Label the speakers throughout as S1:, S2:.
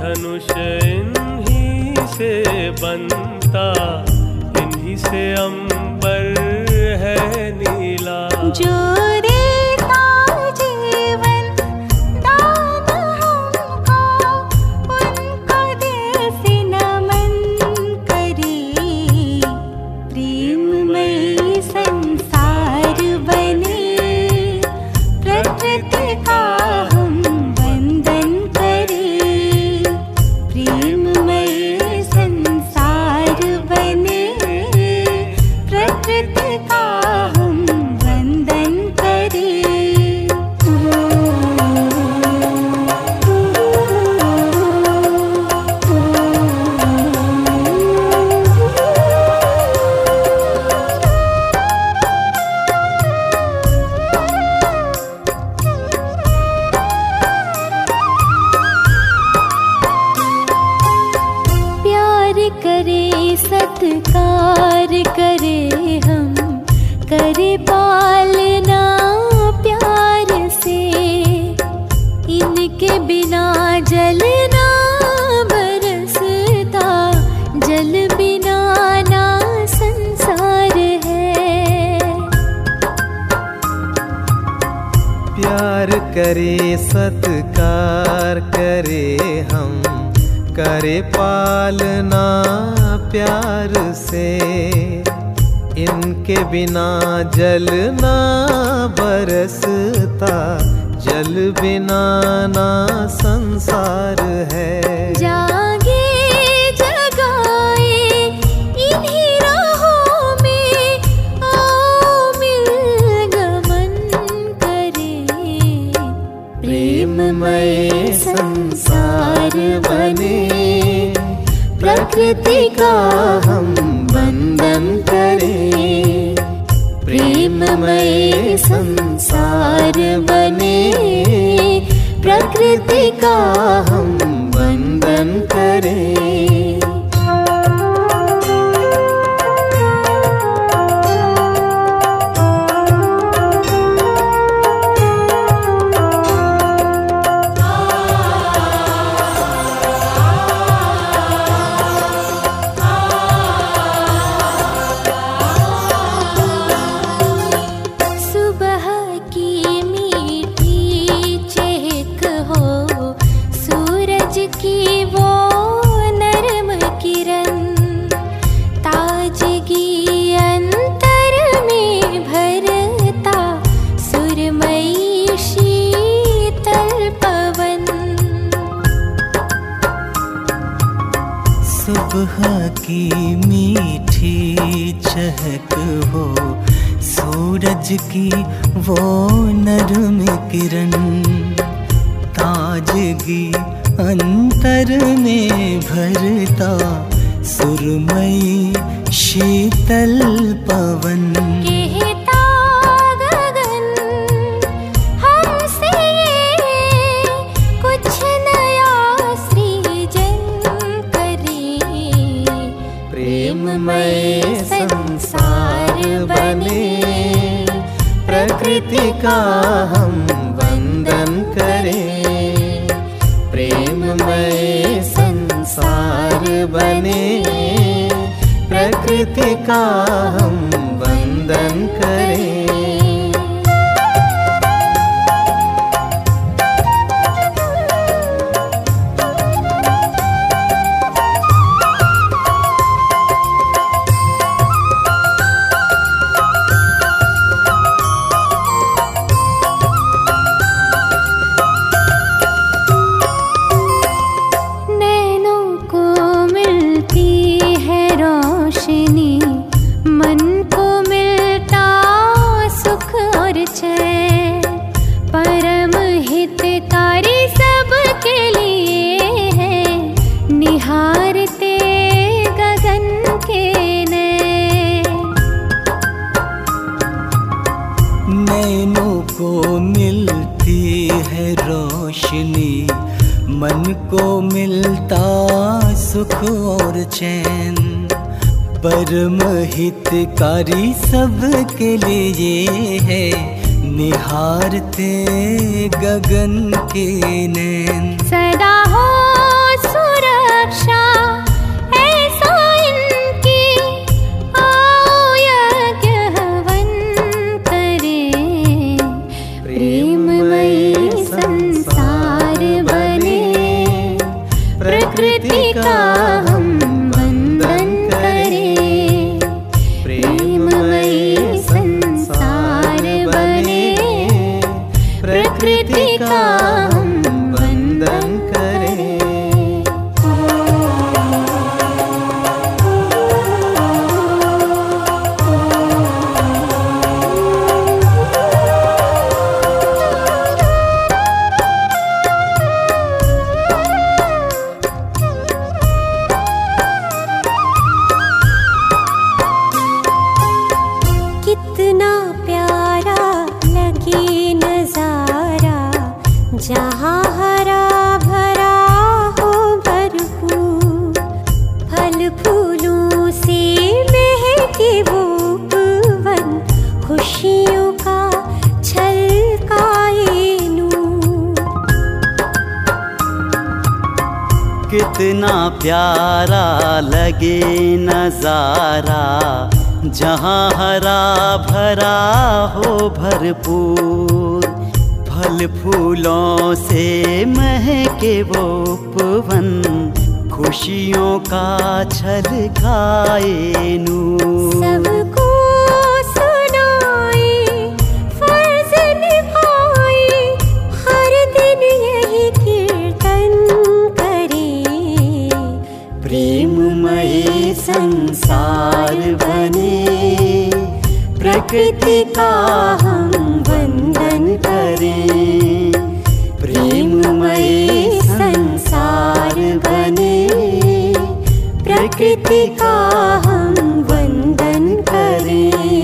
S1: धनुष इन्हीं से बनता, इन्हीं से अंबर है नीला।
S2: जो देता जीवन दान हमको, उनको दिल से नमन करे। प्रेममय संसार बने, प्रकृति का हम वंदन करें। प्रेममय संसार बने, प्रकृति का हम वंदन करें। प्यार करे सत्कार करे हम, करे पालना प्यार से। इनके बिना जल ना बरसता, जल बिना ना संसार है।
S3: प्यार करे सत्कार करे हम, करे पालना प्यार से। इनके बिना जल ना बरसता, जल बिना ना संसार है।
S2: जागे जगाए इन्हीं राहों में, आओ मिल गमन करें।
S3: प्रेममय संसार बने, प्रकृति का हम वंदन करें। प्रेममय संसार बने, प्रकृति का हम वंदन करें।
S2: की वो नरम किरण, ताजगी अंतर में भरता, सुरमयी शीतल पवन।
S4: सुबह की मीठी चहक हो, सूरज की वो नरम किरण, ताजगी अंतर में भरता, सुरमयी शीतल पवन।
S2: कहता गगन हमसे ये, कुछ नया सृजन करे।
S3: प्रेममय संसार बने, प्रकृति का हम वंदन करें। प्रेममय संसार बने, प्रकृति का हम वंदन करें।
S2: मन को मिलता सुख और चैन, परम हितकारी सबके लिए है, निहारते गगन के
S4: नैनों को मिलती है रोशनी, मन को मिलता सुख और चैन, परम हितकारी सबके लिए है, निहारते गगन के नैन।
S2: सदा हो प्रकृति का हम वंदन करें। प्रेममयी संसार बने, प्रकृति का हम वंदन करें। कितना प्यारा लगे नजारा, जहाँ हरा भरा हो भरपूर, फल फूलों से महके वो उपवन, खुशियों का छलकाए नूर।
S5: कितना प्यारा लगे नजारा, जहाँ हरा भरा हो भरपूर, फल फूलों से महके वो उपवन, खुशियों का छलकाए नूर।
S2: सबको सुनाए फर्ज निभाए, हर दिन यही कीर्तन करें।
S5: प्रेममयी संसार बने, प्रकृति का हम वंदन करें। प्रेममयी संसार बने, प्रकृति का हम वंदन करें।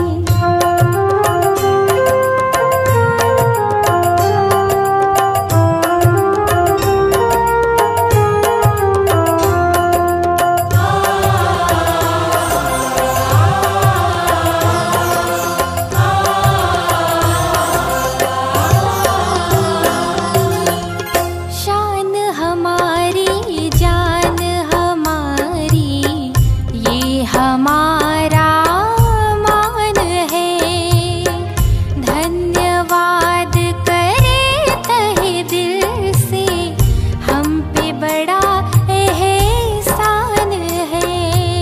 S2: शान हमारी जान हमारी, ये हमारा मान है। धन्यवाद करे तहे दिल से, हम पे बड़ा एहसान है।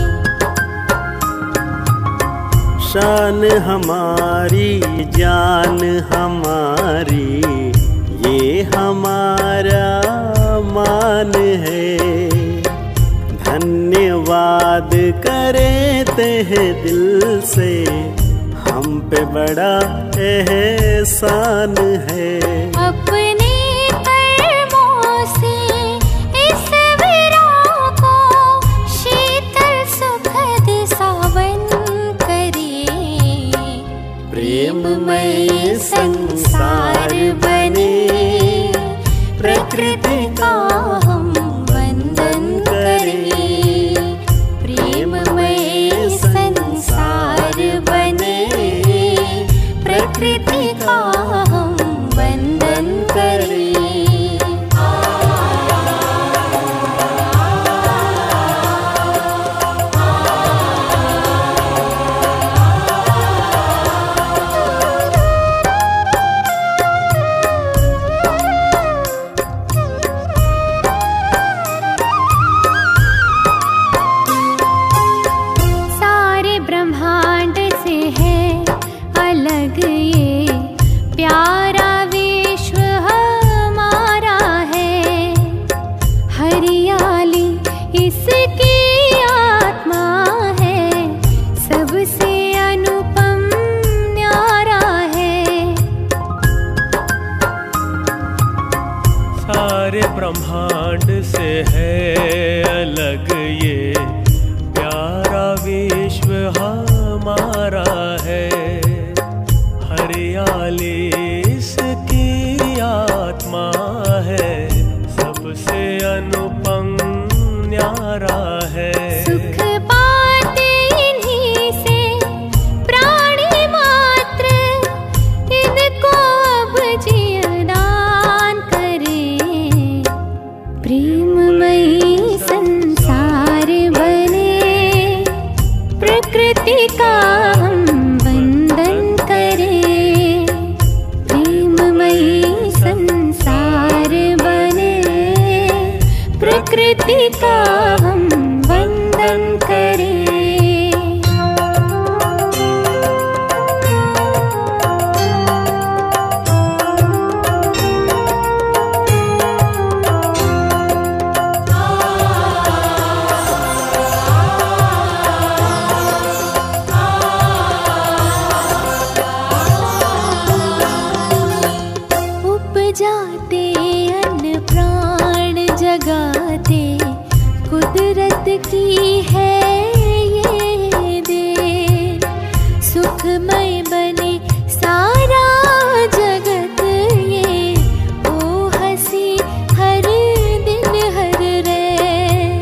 S1: शान हमारी जान हमारी, ये हमारा मान है। धन्यवाद करते हैं दिल से, हम पे बड़ा एहसान है।
S2: अपने कर्मों से इस विरह को शीतल सुखद सावन करे।
S1: प्रेममय संसार बने, प्रकृति का हम वंदन करें।
S2: प्रेममय संसार बने, प्रकृति का हम वंदन करें। सारे ब्रह्मांड से है अलग ये प्यारा विश्व हमारा है। हरियाली इसकी आत्मा है, सबसे अनुपम न्यारा है।
S1: सारे ब्रह्मांड से है अलग ये प्यारा विश्व हमारा है। हरियाली इसकी आत्मा है, सबसे अनुपम न्यारा है।
S2: सुख पाते इन्हीं से प्राणी मात्र, इनको अब जीवदान करें। प्रेममयी संसार बने, प्रकृति का हम वंदन करें। प्रेममयी संसार बने, प्रकृति का हम वंदन करें।
S6: उपजाते अन्न प्राण जगाते कुदरत की है ये देन। सुखमय बने सारा जगत ये ओ हंसी हर दिन हर रैन।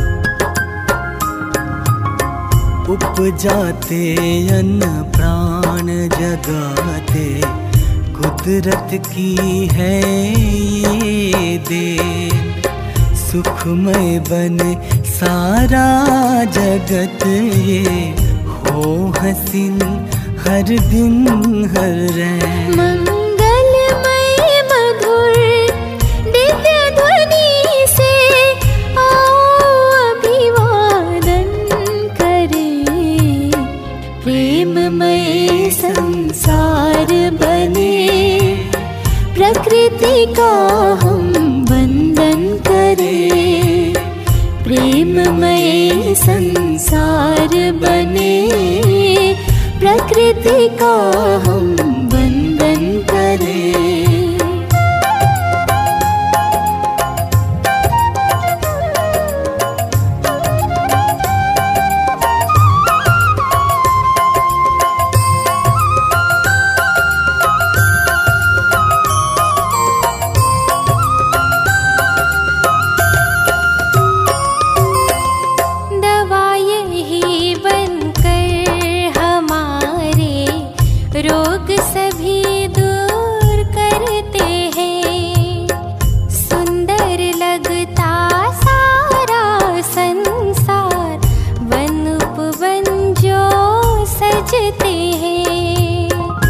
S4: उपजाते अन्न प्राण जगाते कुदरत की है ये देन। सुखमय बने सारा जगत ये हो हसीन हर दिन हर रैन।
S6: मंगलमय मधुर दिव्य ध्वनि से आओ अभिवादन करें। प्रेममय संसार बने प्रकृति का हम वंदन करें। प्रेममय संसार बने प्रकृति का हम वंदन करें।
S2: रोग सभी दूर करते हैं। सुंदर लगता सारा संसार वन उपवन जो सजते हैं।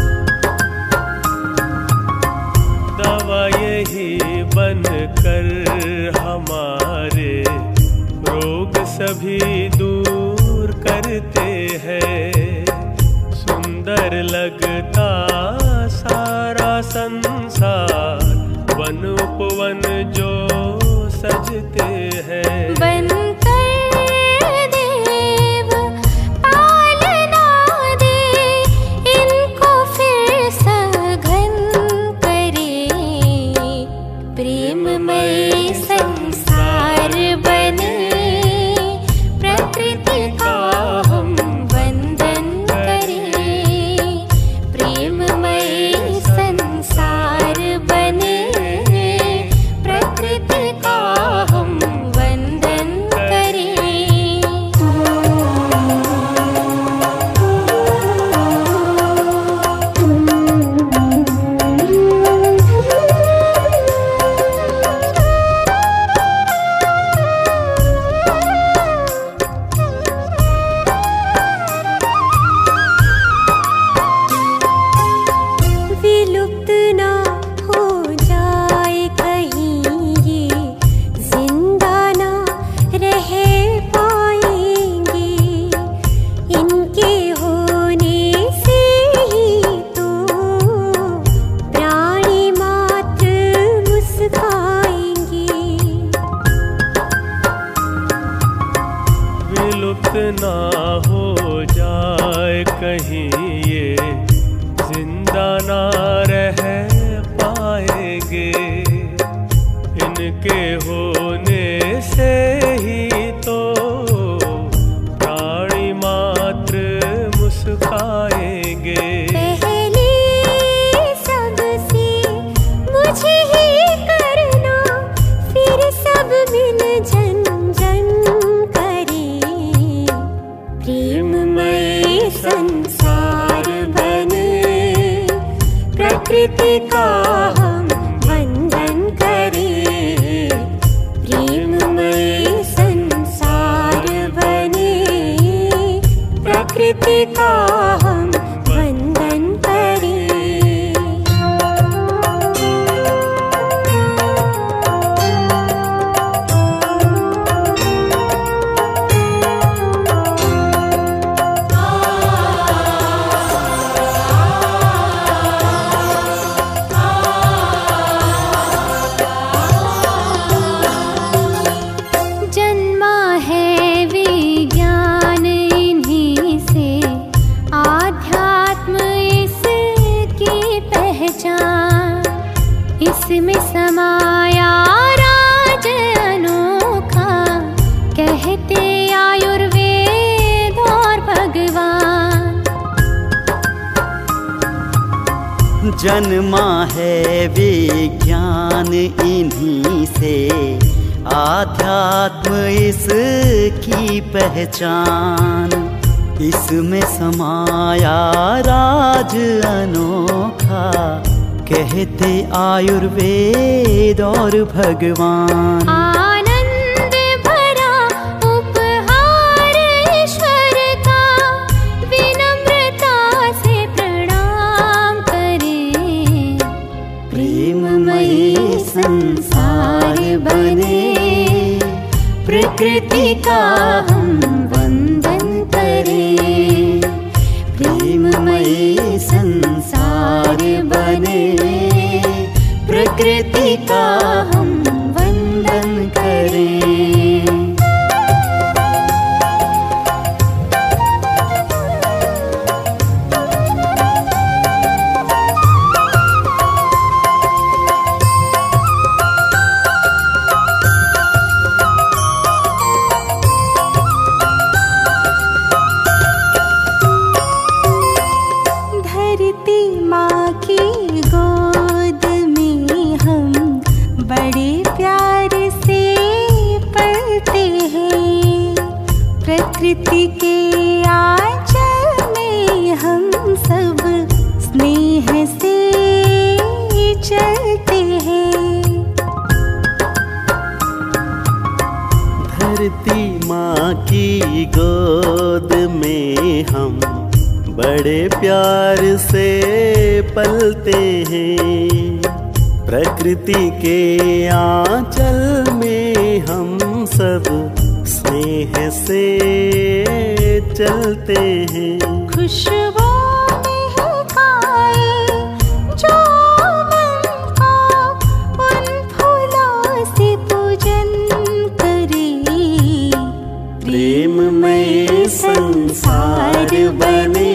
S1: दवा यही बनकर हमारे रोग सभी दूर करते हैं। सुंदर लगता सारा संसार वन उपवन जो सजते हैं।
S2: बनकर देव पालना दे इनको फिर सघन करे। प्रेममय संसार बने प्रकृति का हम वंदन करें। प्रेममय संसार बने प्रकृति का हम वंदन करें।
S5: विलुप्त ना हो जाए कहीं ये जिंदा ना रह पाएंगे। इनके होने से ही तो प्राणी मात्र मुस्काएंगे।
S1: विलुप्त ना हो जाए कहीं ये जिंदा ना रह पाएंगे। इनके होने से ही तो प्राणी मात्र मुस्काएंगे।
S2: पहले सबसे मुझे ही करना फिर सब मिल जन जन करे। प्रेममय संसार बने प्रकृति का हम वंदन करें। प्रेममय संसार बने प्रकृति का हम वंदन करें।
S7: जन्मा है विज्ञान इन्हीं से, आध्यात्म इसकी पहचान। इसमें समाया राज अनोखा, कहते आयुर्वेद और भगवान।
S2: आनंद भरा उपहार ईश्वर का, विनम्रता से प्रणाम करें।
S7: प्रेममयी संसार बने, प्रकृति का हम वंदन करें। प्रेममयी संसार बने, प्रकृति का हम वंदन करें।
S5: प्रकृति के आंचल में हम सब स्नेह से चलते हैं।
S3: धरती माँ की गोद में हम बड़े प्यार से पलते हैं। प्रकृति के आंचल में हम सब स्नेह से चलते हैं।
S5: खुशबू महकाए जो मन का, उन फूलों से पूजन करें।
S3: प्रेममय संसार बने,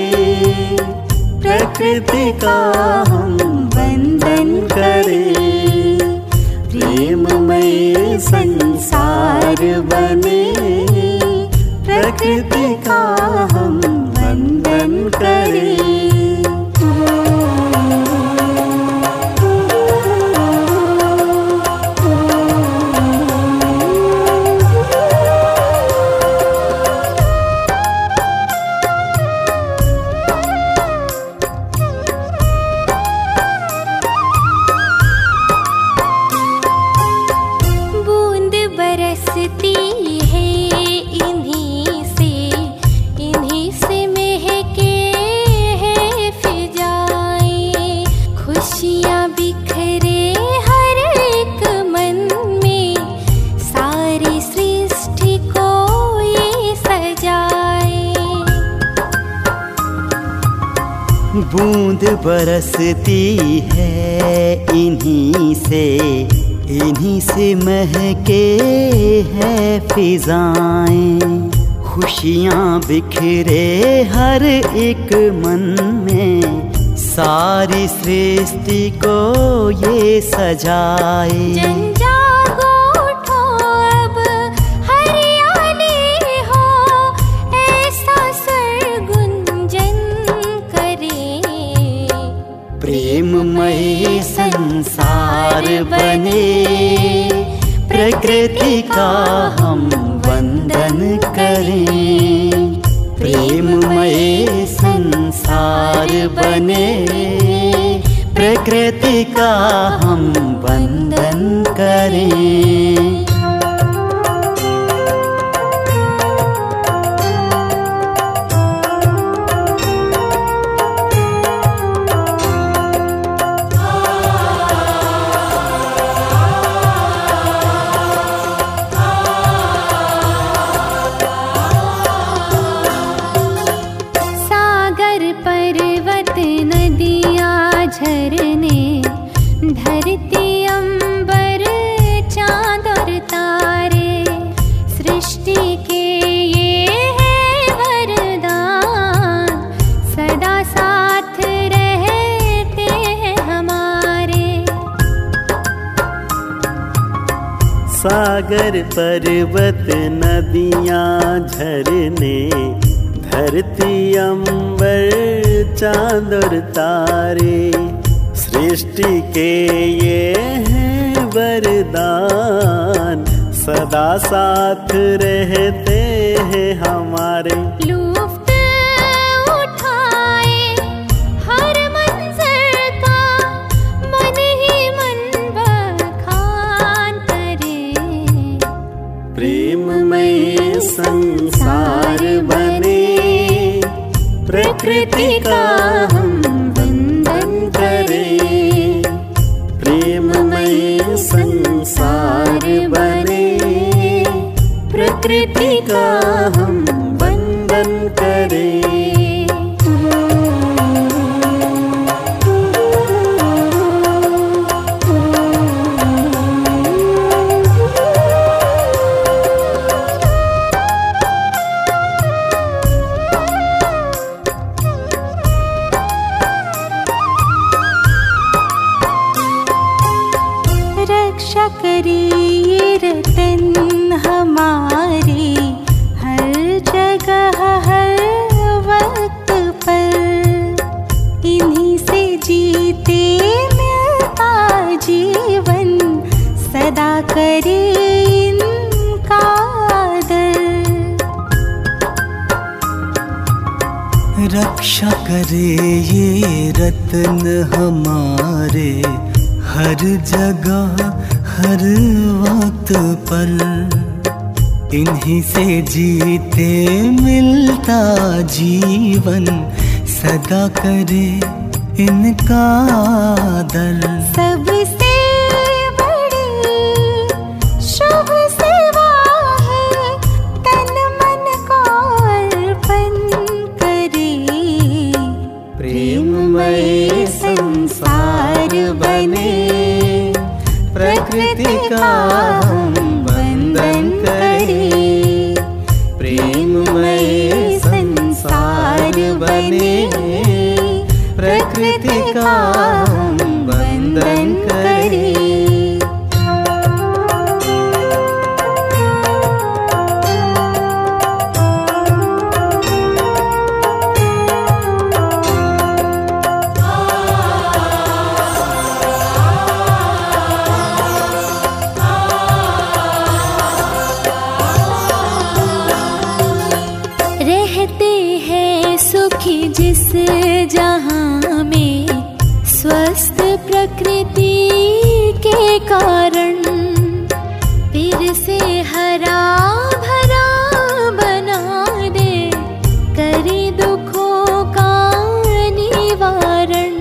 S3: प्रकृति का हम वंदन करें। प्रेममय संसार बने, प्रकृति का हम वंदन करें।
S7: बूंद बरसती है इन्हीं से महके हैं फिजाएं। खुशियाँ बिखरे हर एक मन में, सारी सृष्टि को ये सजाए।
S2: जन जागो उठो अब हरियाली हो, ऐसा स्वर गुंजन करे।
S7: प्रेममय संसार बने, प्रकृति का हम वंदन करें। प्रेममय संसार बने, प्रकृति का हम वंदन करें।
S2: पर्वत नदियाँ झरने, धरती अंबर चाँद और तारे, सृष्टि के ये है वरदान, सदा साथ रहते हैं हमारे।
S3: सागर पर्वत नदियाँ झरने, धरती अंबर चांद और तारे,
S7: सृष्टि के ये हैं वरदान, सदा साथ रहते हैं हमारे।
S2: लुफ्त उठाए हर मंज़र का, मन ही मन बखान करे।
S7: प्रेममय संसार बने, प्रकृति का हम वंदन करें। प्रेममय संसार बने, प्रकृति का हम वंदन करें।
S5: रक्षा करिए रतन हमारे, हर जगह हर वक्त पर। इन्हीं से जीते मिलता जीवन, सदा करे इनका आदर।
S4: रक्षा करे ये रत्न हमारे, हर जगह हर वक्त पर। इन्हीं से जीते मिलता जीवन, सदा करे इनका आदर।
S5: सबसे बड़ी शुभ सेवा है, तन मन को अर्पण करे।
S3: प्रेममय संसार बने, प्रकृति का हम वंदन करें। प्रेममय संसार बने, प्रकृति का हम वंदन करें।
S2: जिस जहां में स्वस्थ प्रकृति के कारण, फिर से हरा भरा बना दे, करे दुखों का निवारण।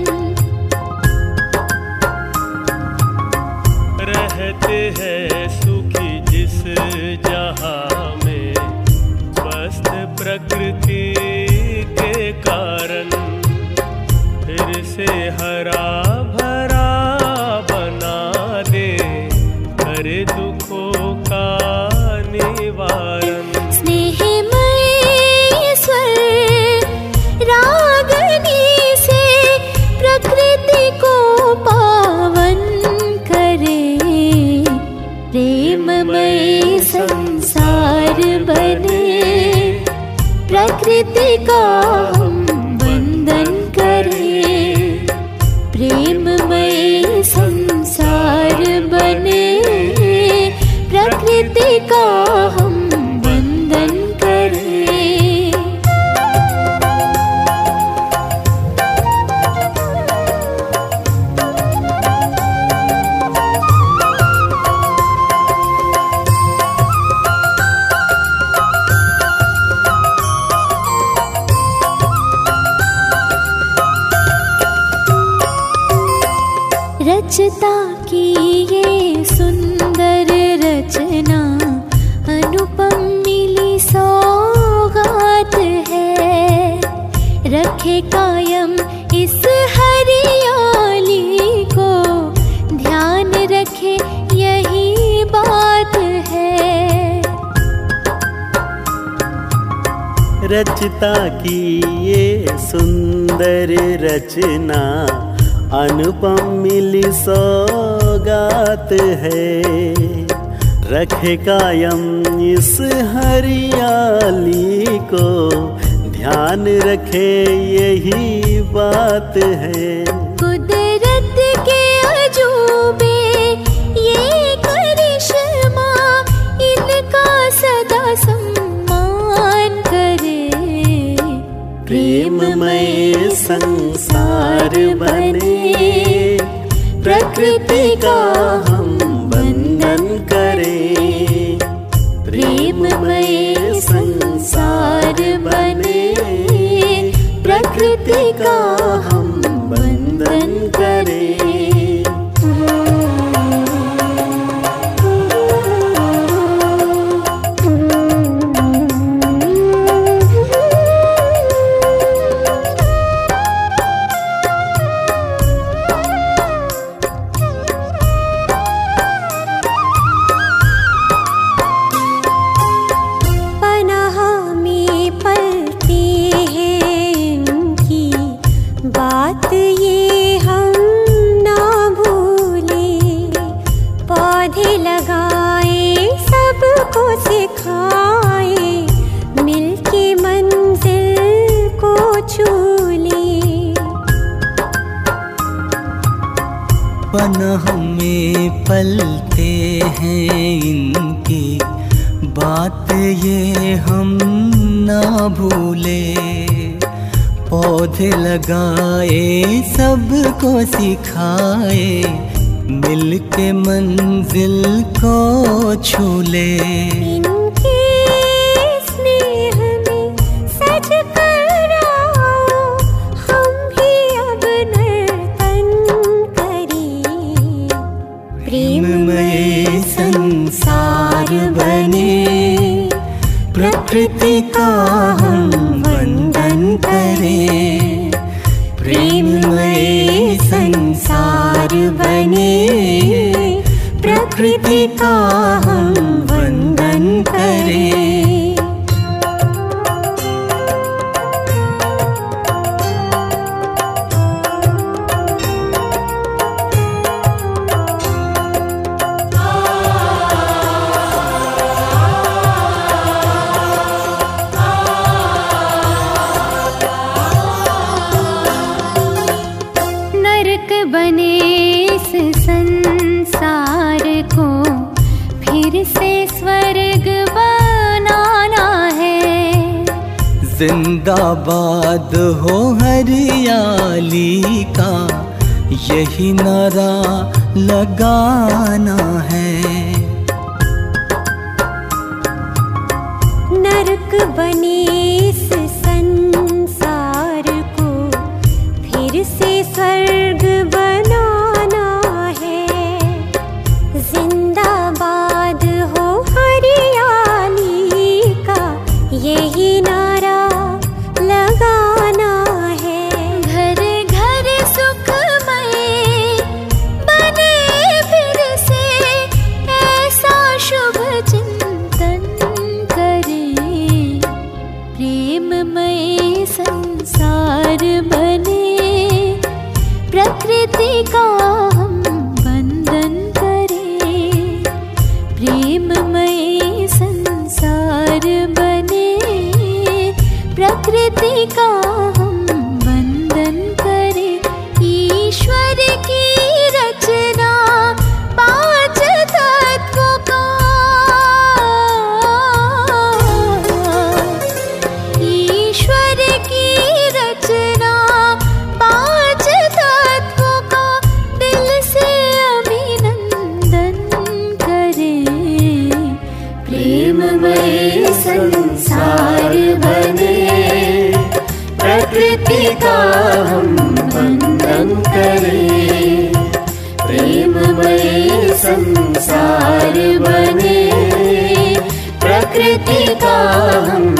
S1: रहते हैं सुखी जिस जहां में स्वस्थ प्रकृति के कारण, फिर से हरा भरा बना दे, करे दुखों का निवारण।
S2: स्नेहमय स्वर रागनी से प्रकृति को पावन करे। प्रेममय संसार बने, प्रकृति का हम वंदन करें। प्रेममय संसार बने, प्रकृति का हम वंदन करें। रचता की ये सुंदर रचना, अनुपम मिली सौगात है। रखे कायम इस हरियाली को, ध्यान रखे यही बात है।
S7: रचता की ये सुंदर रचना, अनुपम मिली सौगात है। रखे कायम इस हरियाली को, ध्यान रखे यही बात है।
S2: कुदरत
S7: बने, प्रकृति का हम वंदन करें। प्रेममय संसार बने, प्रकृति का हम वंदन करें।
S4: पनाह में पलते हैं इनकी बात ये हम ना भूले। पौधे लगाए सबको सिखाए, मिलके मंजिल को छूले। प्रेममय संसार बने, प्रकृति का हम वंदन करें। प्रेममय संसार बने, प्रकृति का हम वंदन करें।
S2: बने इस संसार को फिर से स्वर्ग बनाना है।
S4: जिंदाबाद हो हरियाली का, यही नारा लगाना है।
S2: नरक बने इस संसार को फिर से स्वर्ग बनाना है। जिंदाबाद हो हरियाली का, यही नारा लगाना है। घर घर सुखमय बने फिर से, ऐसा शुभ चिंतन करें। प्रेममय संसार बने, प्रकृति का हम वंदन करें। प्रेममय संसार बने, प्रकृति का हम वंदन करें। ईश्वर की रचना पांच तत्वों का, ईश्वर की रचना पांच तत्वों का दिल से अभिनंदन करें। प्रेममय संसार बने, प्रकृति का हम वंदन करें। प्रेममय संसार बने, प्रकृति का हम